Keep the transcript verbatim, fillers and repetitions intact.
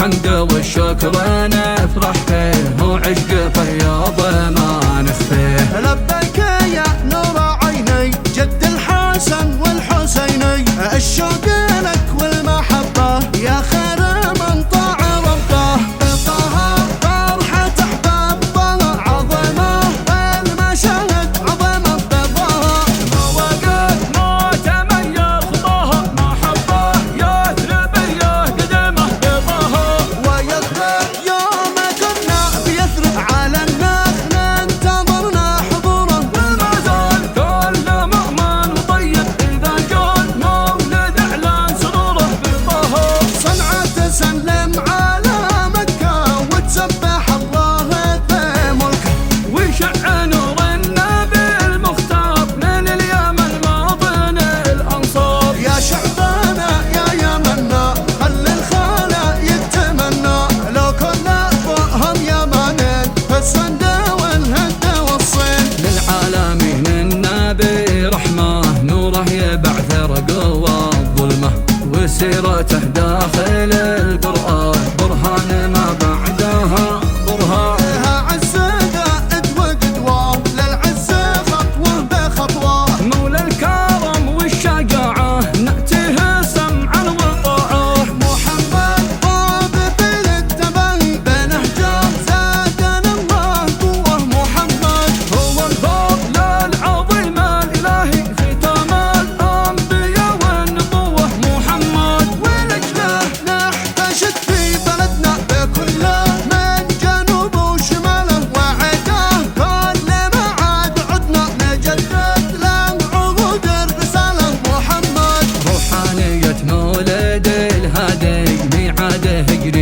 الحمد والشكر نفرح فيه، وعشق فياض ما نخفيه. لبيك يا نور عيني جد الحسن والحسيني، الشوق لك والمحبة يا خير من طاع ربه. طه فرحة أحباب طه عظمة المشاهد عظمة بضاها، وقت موت من يخطاها محبة يثرب يهدمه بضاها. ويثرب يوم كنا بيثرب على الناس ننتظرنا حضوره، وما زال كل مؤمن وطيب إذا جاء مولد إعلان سروره بضاها. صنعاء تسلم على مكة وتسبح الله في ملكه، ويشع نور النبي المختار من اليمن ماضن الأنصار. يا شعبنا يا يمنا خلي الخلايق تمنى، لو كل فوقهم يمانين في السند والهند والصين. للعالمين النبي رحمة نوره يبعثر قوى الظلمة، وسيرته داخل القرآن برهان ما بعدها برهان. فيها عز قائد وقدوة للعز خطوة بخطوة، مولى الكرم والشجاعة نأتيه سمعا وطاعة. محمد ضابط للتبن بنهجه زادنا الله قوة. محمد هو الفضل العظيم الإلهي ختام الأنبياء والنبوة. محمد ولجله نحتشد في بلدنا بكله من جنوب وشماله، وعداه كل ما عاد عدنا نجدد له عهود الرسالة. محمد روحانية مولد الهادي ميعاده